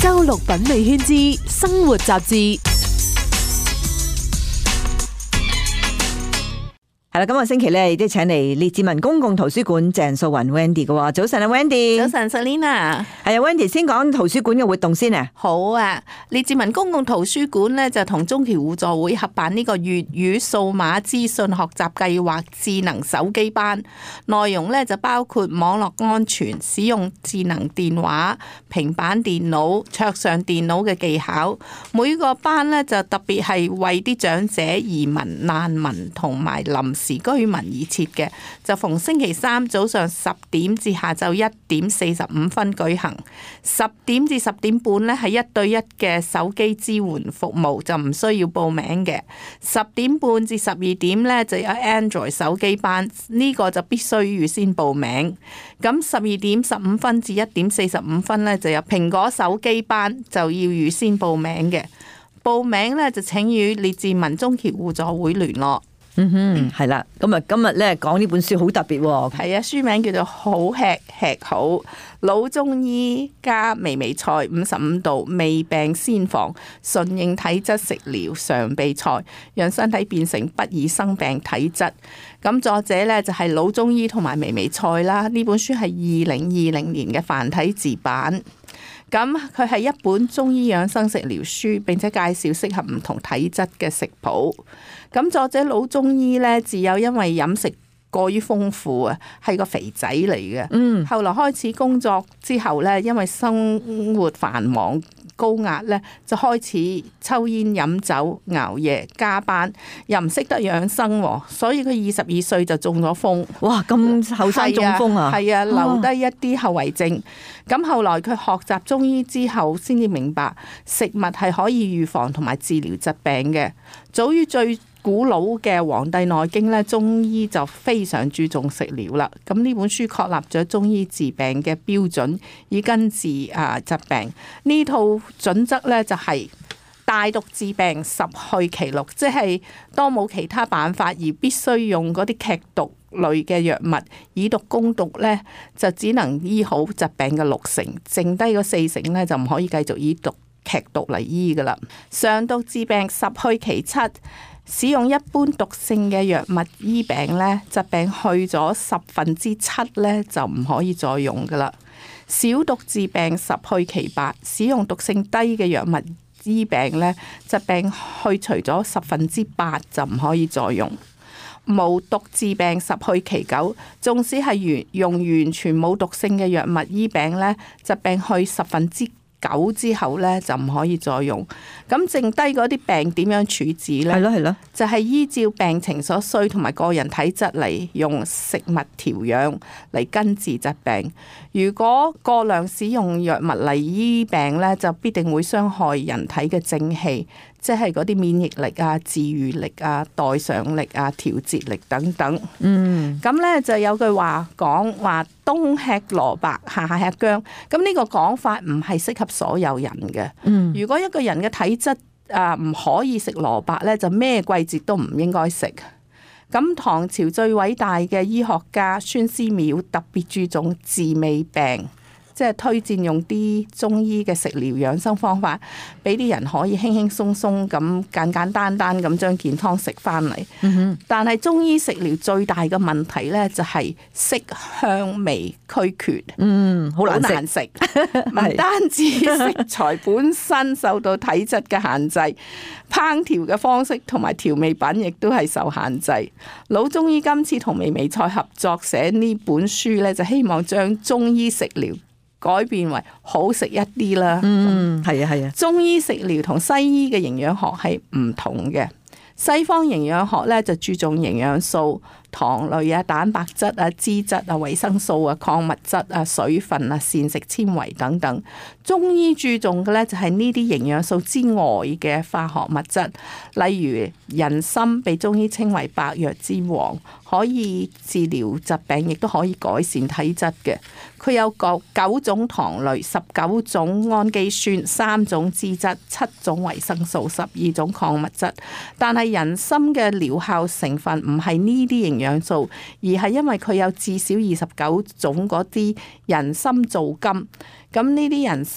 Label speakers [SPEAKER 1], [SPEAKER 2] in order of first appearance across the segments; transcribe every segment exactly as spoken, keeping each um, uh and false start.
[SPEAKER 1] 周六品味圈之生活雜誌。
[SPEAKER 2] 係啦，今個星期咧亦都請嚟列治文公共圖書館鄭素雲 Wendy 嘅。早晨啊 Wendy。
[SPEAKER 3] 早晨 Selina。
[SPEAKER 2] 係啊 Wendy，先講圖書館嘅活動先啊。
[SPEAKER 3] 好啊，列治文公共圖書館咧就同中僑互助會合辦呢個粵語數碼資訊學習計劃智能手機班，內容咧就包括網絡安全、使用智能電話、平板電腦、桌上電腦嘅技巧。每個班咧就特別係為啲長者、移民、難民同埋臨時居民而設嘅，就逢星期三早上十點至下晝一點四十五分舉行，十點至十點半呢係一對一嘅手機支援服務，就唔需要報名嘅。十點半至十二點呢就有 Android 手機班，呢個就必須預先報名。咁十二點十五分至一點四十五分呢就有蘋果手機班，就要預先報名嘅。報名呢就請與列治文中僑互助會聯絡。
[SPEAKER 2] 嗯哼，係啦，咁啊今日咧講呢本書好特別喎。
[SPEAKER 3] 係啊，書名叫做好吃吃好，老中醫加微微菜五十五度未病先防，順應體質食療常備菜，讓身體變成不易生病體質。咁作者咧就係老中醫同埋微微菜啦。呢本書係二零二零年嘅繁體字版。咁佢係一本中醫養生食療書，並且介紹適合唔同體質嘅食譜。咁作者老中醫咧，自幼因為飲食過於豐富啊，係個肥仔嚟嘅。嗯，後來開始工作之後咧，因為生活繁忙高壓咧，就開始抽煙飲酒、熬夜加班，又唔識得養生，所以佢二十二歲就中咗風。
[SPEAKER 2] 哇！咁後生中風啊？
[SPEAKER 3] 係啊，留低一啲後遺症。咁後來佢學習中醫之後，先至明白食物係可以預防同埋治療疾病嘅。早於最古老嘅《黃帝內經》咧，中醫就非常注重食療啦。咁呢本書確立咗中醫治病嘅標準，以根治啊疾病。呢套準則咧就係大毒治病，十去其六，即係當冇其他辦法而必須用嗰啲劇毒類嘅藥物以毒攻毒咧，就只能醫好疾病嘅六成，剩低嗰四成咧就唔可以繼續以毒劇毒嚟醫噶啦。上毒治病，十去其七。使用一般毒性嘅藥物醫病咧，疾病去咗十分之七咧，就唔可以再用噶啦。小毒治病，十去其八。使用毒性低嘅藥物醫病咧，疾病去除咗十分之八，就唔可以再用。無毒治病，十去其九。縱使係完用完全冇毒性嘅藥物醫病咧，疾病去十分之九之後咧，就唔可以再用。咁剩低嗰啲病點樣處置咧？
[SPEAKER 2] 係咯係咯，
[SPEAKER 3] 就係依照病情所需同埋個人體質嚟用食物調養嚟根治疾病。如果過量使用藥物嚟醫病咧，就必定會傷害人體嘅正氣，即係嗰啲免疫力啊、治癒力啊、代償力啊、調節力等等。嗯，咁咧就有句話講話冬吃蘿蔔，夏吃薑。咁呢個講法唔係適合所有人嘅。嗯，如果一個人嘅體質啊唔可以食蘿蔔咧，就咩季節都唔應該食。咁唐朝最偉大嘅醫學家孫思邈特別注重治未病，即係推薦用啲中醫嘅食療養生方法，俾啲人可以輕輕鬆鬆咁簡簡單單咁將健康食翻嚟。嗯哼。但係中醫食療最大嘅問題咧，就係色香味俱缺。嗯，好難食。唔單止食材本身受到體質嘅限制，烹調嘅方式同埋調味品亦都係受限制。老中醫今次同微微菜合作寫呢本書咧，就希望將中醫食療改變為好食一啲啦。嗯，係啊係啊。中醫食療同西醫嘅營養學係唔同嘅。西方營養學咧就注重營養素、糖類啊、蛋白質啊、脂質啊、維生素啊、礦物質啊、水分啊、膳食纖維等等。中醫注重嘅咧就係呢啲營養素之外嘅化學物質，例如人參被中醫稱為百藥之王，可以治療疾病，亦都可以改善體質嘅。佢有九九種糖類、十九種氨基酸、三種脂質、七種維生素、十二種礦物質。但係人參嘅療效成分唔係呢啲營養素，而係因為佢有至少二十九種嗰啲人參皂苷。咁呢啲人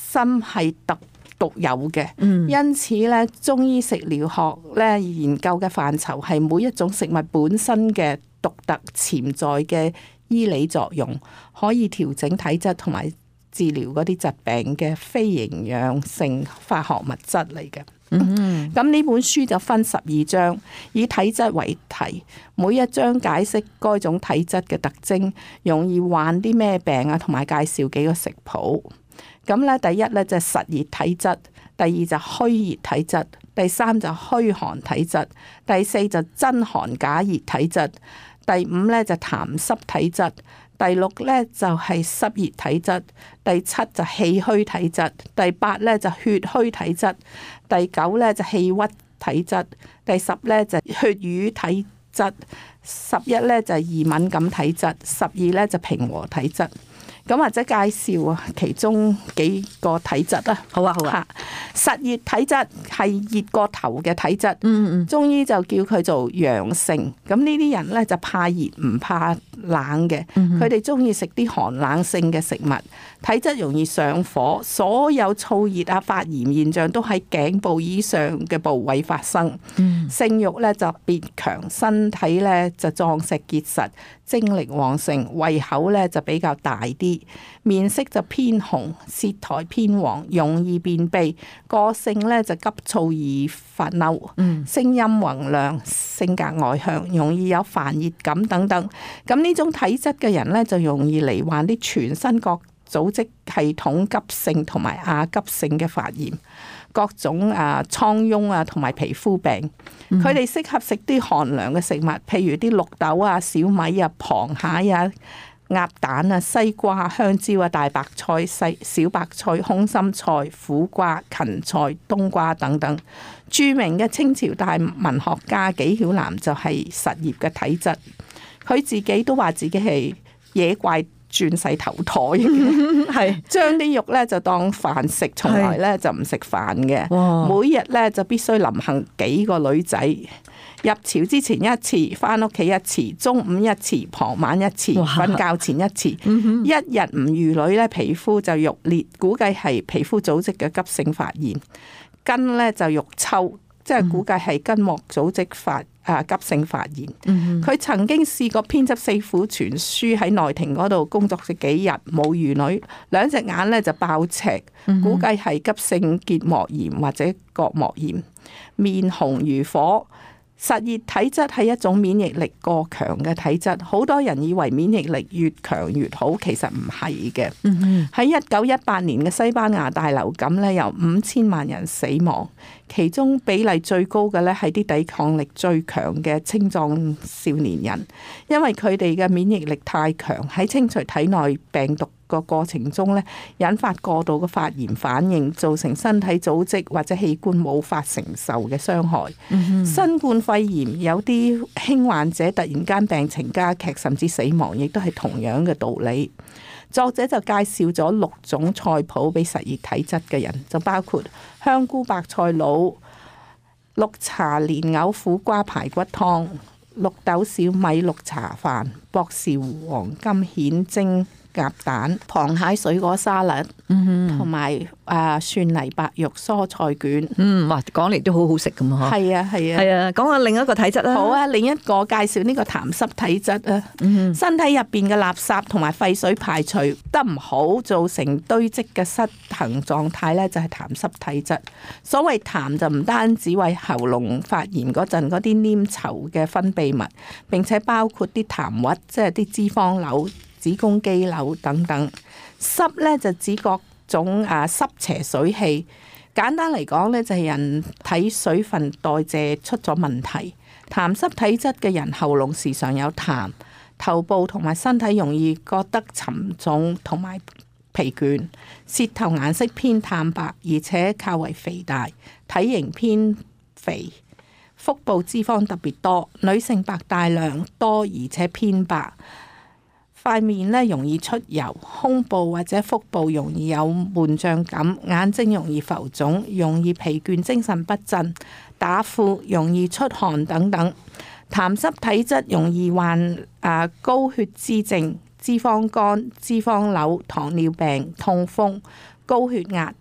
[SPEAKER 3] 心係特獨有嘅，
[SPEAKER 2] 嗯
[SPEAKER 3] 因此咧中醫食療學咧研究嘅範疇係每一種食物本身嘅獨特潛在嘅醫理作用，可以調整體質同埋治療嗰啲疾病嘅非營養性化學物質嚟嘅。
[SPEAKER 2] 嗯
[SPEAKER 3] 咁呢本書就分十二章，以體質為題，每一章解釋該種體質嘅特徵，容易患啲咩病啊，同埋介紹幾個食譜。咁咧，第一咧就係實熱體質，第二就虛熱體質，第三就虛寒體質，第四就真寒假熱體質，第五咧就痰濕體質，第六咧就係濕熱體質，第七就氣虛體質，第八咧就血虛體質，第九咧就氣鬱體質，第十咧就血瘀體質，十一咧就易敏感體質，十二咧就平和體質。咁或者介紹啊其中幾個體質啦。
[SPEAKER 2] 好啊好啊。
[SPEAKER 3] 實熱體質係熱過頭嘅體質，
[SPEAKER 2] 嗯嗯
[SPEAKER 3] 中醫就叫佢做陽性。咁呢啲人咧就怕熱唔怕冷嘅，佢哋中意食啲寒冷性嘅食物，體質容易上火，所有燥熱啊發炎現象都喺頸部以上嘅部位發生。
[SPEAKER 2] 嗯
[SPEAKER 3] 性慾咧就特別強，身體咧就壯實結實，精力旺盛，胃口咧就比較大啲，面色就偏紅，舌苔偏黃，容易便秘，個性咧就急躁易發嬲，
[SPEAKER 2] 嗯
[SPEAKER 3] 聲音宏亮，性格外向，容易有煩熱感等等。咁呢種體質嘅人咧就容易罹患啲全身各組織系統急性同埋亞急性嘅發炎，各種啊瘡痈啊同埋皮膚病。佢哋適合食啲寒涼嘅食物，譬如啲綠豆啊、小米啊、螃蟹啊、鴨蛋啊、西瓜、香蕉啊、大白菜、細小白菜、空心菜、苦瓜、芹菜、冬瓜等等。著名嘅清朝大文學家紀曉嵐就係實熱嘅體質，佢自己都話自己係野怪轉世投胎嘅，
[SPEAKER 2] 係
[SPEAKER 3] 將啲肉咧就當飯食，從來咧就唔食飯嘅。
[SPEAKER 2] 哇
[SPEAKER 3] 每日咧就必須臨幸幾個女仔，入朝之前一次，翻屋企一次，中午一次，傍晚一次，
[SPEAKER 2] 哇
[SPEAKER 3] 瞓覺前一次。一日唔遇女咧，皮膚就肉裂，估計係皮膚組織嘅急性發炎；筋咧就肉抽，即係估計係筋膜組織發啊急性發炎。佢曾經試過編輯四庫全書喺內廷嗰度工作咗幾日，冇遇女，兩隻眼咧就爆赤，估計係急性結膜炎或者角膜炎，面紅如火。實熱體質係一種免疫力過強嘅體質，好多人以為免疫力越強越好，其實唔係嘅。喺一九一八年嘅西班牙大流感咧，有五千萬人死亡，其中比例最高嘅咧係啲抵抗力最強嘅青壯少年人，因為佢哋嘅免疫力太強，喺清除體內病毒個過程中咧，引發過度嘅發炎反應，造成身體組織或者器官無法承受嘅傷害。Mm-hmm. 新冠肺炎有啲輕患者突然間病情加劇，甚至死亡，亦都係同樣嘅道理。作者就介紹咗六種菜譜俾實熱體質嘅人，就包括香菇白菜滷、綠茶蓮藕苦瓜排骨湯、綠豆小米綠茶飯、博士湖黃金蜆蒸鴨蛋、螃蟹水果沙律，同埋啊蒜泥白肉蔬菜卷。
[SPEAKER 2] 嗯，哇，講嚟都好好食咁啊！
[SPEAKER 3] 係啊，係啊，
[SPEAKER 2] 係啊，講下另一個體質啦。
[SPEAKER 3] 好啊，另一個介紹呢個痰濕體質啊。嗯、身體入邊嘅垃圾同埋廢水排除得唔好，造成堆積嘅失衡狀態咧，就係痰濕體質。所謂痰就唔單止為喉嚨發炎嗰陣嗰啲黏稠嘅分泌物，並且包括啲痰核，即係啲脂肪瘤、子宮肌瘤等等。濕咧就指各種啊濕邪水氣，簡單嚟講咧就係人體水分代謝出咗問題。痰濕體質嘅人喉嚨時常有痰，頭部同埋身體容易覺得沉重同埋疲倦，舌頭顏色偏淡白，而且較為肥大，體型偏肥，腹部脂肪特別多，女性白帶量多而且偏白。塊面咧容易出油，胸部或者腹部容易有悶脹感，眼睛容易浮腫，容易疲倦、精神不振、打呼、容易出汗等等。痰濕體質容易患啊高血脂症、脂肪肝、脂肪瘤、糖尿病、痛風、高血壓、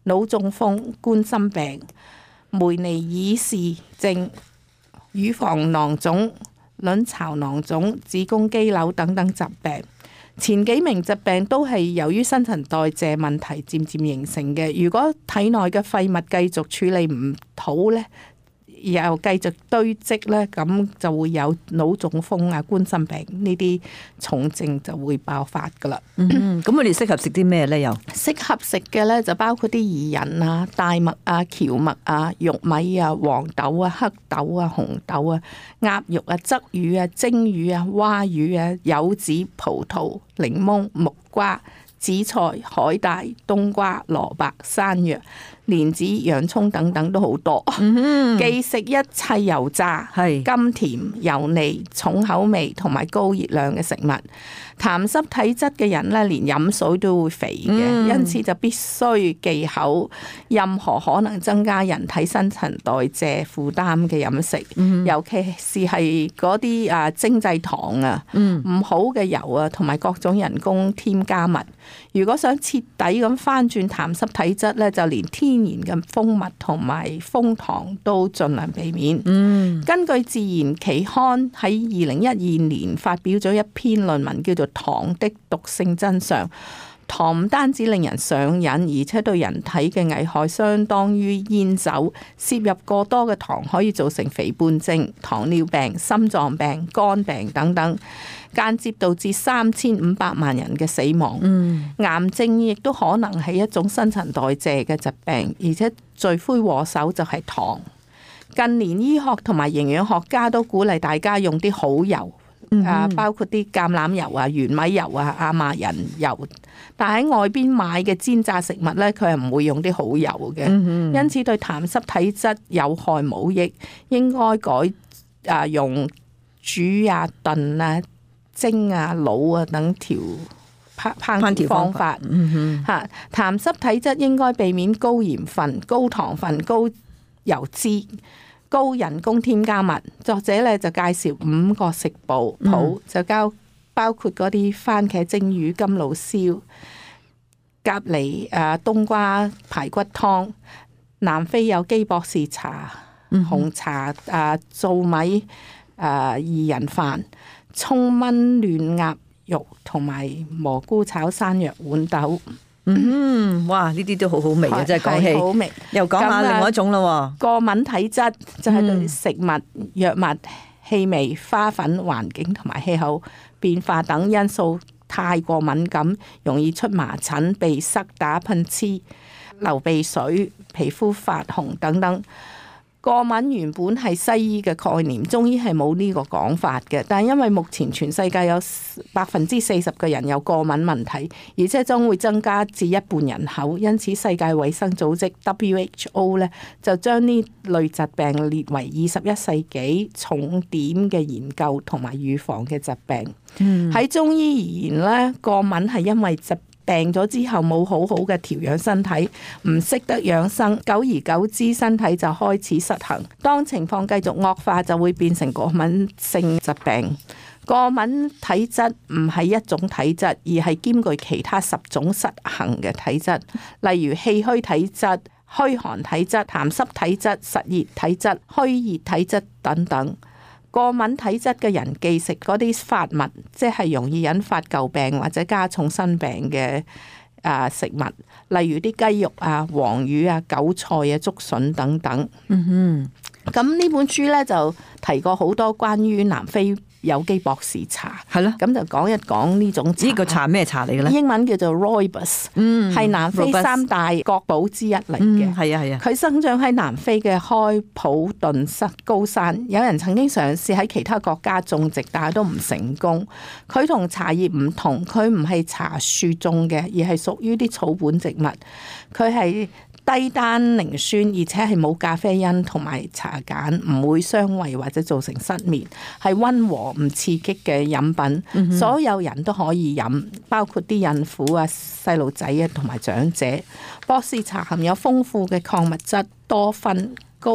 [SPEAKER 3] 腦中風、冠心病、梅尼爾氏症、乳房囊腫、卵巢囊腫、子宮肌瘤等等疾病。前幾名疾病都係由於新陳代謝問題漸漸形成嘅。如果體內嘅廢物繼續處理唔好呢，又繼續堆積呢，咁就會有腦中風啊、冠心病呢啲重症就會爆發噶啦。
[SPEAKER 2] 嗯，咁我哋適合食啲咩呢？又
[SPEAKER 3] 適合食嘅呢，就包括啲薏仁啊、大麥啊、蕎麥啊、玉米啊、黃豆啊、黑豆啊、紅豆啊、鴨肉啊、鯽魚啊、蒸魚啊、蛙魚啊、柚子、葡萄、檸檬、木瓜、紫菜、海帶、冬瓜、蘿蔔、山藥、蓮子、洋葱等等都好多。
[SPEAKER 2] 嗯，
[SPEAKER 3] 忌食一切油炸、
[SPEAKER 2] 係
[SPEAKER 3] 甘甜、油膩、重口味同埋高熱量嘅食物。痰濕體質嘅人咧，連飲水都會肥嘅，
[SPEAKER 2] 嗯
[SPEAKER 3] 因此就必須忌口任何可能增加人體新陳代謝負擔嘅飲食，
[SPEAKER 2] 嗯
[SPEAKER 3] 尤其是係嗰啲啊精製糖啊，唔、
[SPEAKER 2] 嗯
[SPEAKER 3] 好嘅油啊，同埋各種人工添加物。如果想徹底咁翻轉痰濕體質咧，就連天然嘅蜂蜜同埋楓糖都盡量避免。
[SPEAKER 2] 嗯，
[SPEAKER 3] 根據自然期刊喺二零一二年發表咗一篇論文，叫做《糖的毒性真相》。糖唔單止令人上癮，而且對人體嘅危害相當於煙酒。攝入過多嘅糖可以造成肥胖症、糖尿病、心臟病、肝病等等，間接導致三千五百萬人嘅死亡。
[SPEAKER 2] 嗯，
[SPEAKER 3] 癌症亦都可能係一種新陳代謝嘅疾病，而且罪魁禍首就係糖。近年醫學同埋營養學家都鼓勵大家用啲好油。啊，包括啲橄欖油啊、玄米油啊、亞麻仁油，但喺外邊買嘅煎炸食物咧，佢係唔會用啲好油嘅，
[SPEAKER 2] 嗯
[SPEAKER 3] 因此對痰濕體質有害冇益，應該改啊用煮啊、燉啊、蒸啊、滷啊等調烹烹調方法。
[SPEAKER 2] 嗯
[SPEAKER 3] 嚇，痰濕體質應該避免高鹽分、高糖分、高油脂、高人工添加物。作者咧就介紹五個食譜，譜就交包括嗰啲番茄蒸魚、金露燒、甲梨誒冬瓜排骨湯、南非有機博士茶、紅茶誒糙米誒薏仁飯、葱燜嫩鴨肉同埋蘑菇炒山藥豌豆。
[SPEAKER 2] 嗯，哇！呢啲都好好味啊，真係講
[SPEAKER 3] 係好味
[SPEAKER 2] 起，又講下另外一種咯。
[SPEAKER 3] 過敏體質就係對食物、藥物、氣味、花粉、環境同埋氣候變化等因素太過敏感，容易出麻疹、鼻塞、打噴嚏、流鼻水、皮膚發紅等等。過敏原本係西醫嘅概念，中醫係冇呢個講法嘅。但係因為目前全世界有百分之四十嘅人有過敏問題，而且將會增加至一半人口，因此世界衛生組織 W H O 咧就將呢類疾病列為二十一世紀重點嘅研究同埋預防嘅疾病。喺、嗯、中醫而言咧，過敏係因為疾病咗之後冇好好嘅調養身體，唔識得養生，久而久之身體就開始失衡。當情況繼續惡化，就會變成過敏性疾病。過敏體質唔係一種體質，而係兼具其他十種失衡嘅體質，例如氣虛體質、虛寒體質、痰濕體質、實熱體質、虛熱體質等等。過敏體質嘅人忌食嗰啲發物，即係容易引發舊病或者加重新病嘅啊食物，例如啲雞肉啊、黃魚啊、韭菜啊、竹筍等等。嗯哼，咁呢本書咧就提過好多關於南非有機博士茶，
[SPEAKER 2] 係咯，
[SPEAKER 3] 咁就講一講呢種茶。
[SPEAKER 2] 呢個茶咩茶嚟嘅咧？
[SPEAKER 3] 英文叫做 Rooibos，嗯，係南非三大國寶之一嚟嘅。
[SPEAKER 2] 係啊係啊，
[SPEAKER 3] 佢生長喺南非嘅開普頓山高山，有人曾經嘗試喺其他國家種植，但係都唔成功。佢同茶葉唔同，佢唔係茶樹種嘅，而係屬於啲草本植物。佢係低單寧酸，而且係冇咖啡因同埋茶鹼，唔會傷胃或者造成失眠，係溫和唔刺激嘅飲品，嗯、所有人都可以飲，包括啲孕婦啊、細路仔啊同埋長者。博士茶含有豐富嘅礦物質、多酚、高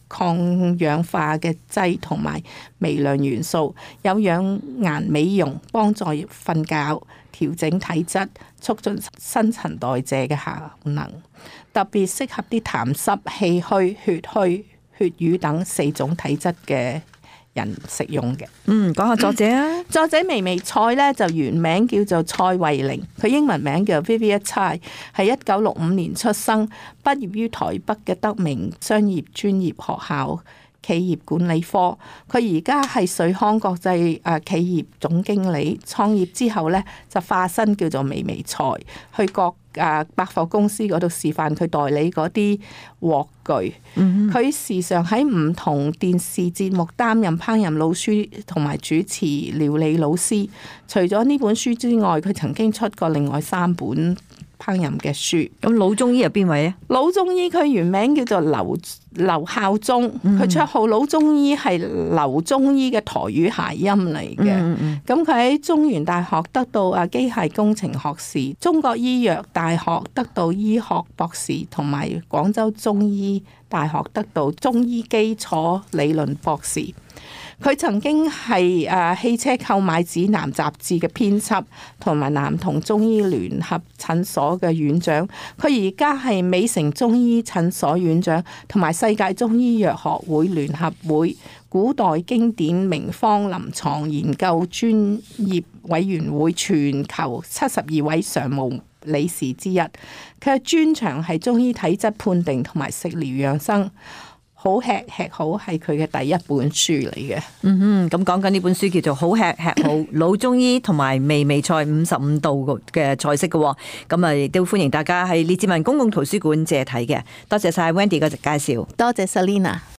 [SPEAKER 3] 抗氧化嘅劑同埋微量元素，有養顏美容、幫助瞓覺、調整體質、促進新陳代謝嘅效能，特別適合啲痰濕、氣虛、血虛、血瘀等四種體質嘅人食用嘅。
[SPEAKER 2] 嗯，講下作者啊。
[SPEAKER 3] 作者微微菜咧就原名叫做蔡慧玲，佢英文名叫 Vivian Tsai， 係一九六五年出生，畢業於台北嘅德明商業專業學校企業管理科。佢而家係瑞康國際誒企業總經理。創業之後咧就化身叫做微微菜，去各誒百貨公司嗰度示範佢代理嗰啲鑊具。佢、嗯、時常喺唔同電視節目擔任烹飪老師同埋主持料理老師。除咗呢本書之外，佢曾經出過另外三本烹飪嘅書。
[SPEAKER 2] 咁老中醫係邊位咧？
[SPEAKER 3] 老中醫佢原名叫做劉劉孝忠，佢綽號老中醫係劉中醫嘅台語諧音嚟嘅。咁佢喺中原大學得到啊機械工程學士，中國醫藥大學得到醫學博士，同埋廣州中醫大學得到中醫基礎理論博士。佢曾經係誒汽車購買指南雜誌嘅編輯，同埋男童中醫聯合診所嘅院長。佢而家係美城中醫診所院長，同埋世界中醫藥學會聯合會古代經典名方臨床研究專業委員會全球七十二位常務理事之一。佢嘅專長係中醫體質判定同埋食療養生。好吃吃好係佢嘅第一本書嚟嘅。
[SPEAKER 2] 嗯哼，咁講緊呢本書叫做好吃吃好老中醫同埋微微菜五十五道嘅菜式嘅。咁啊亦都歡迎大家喺列治文公共圖書館借睇嘅。多謝晒 Wendy 嘅介紹，
[SPEAKER 3] 多謝 Selina。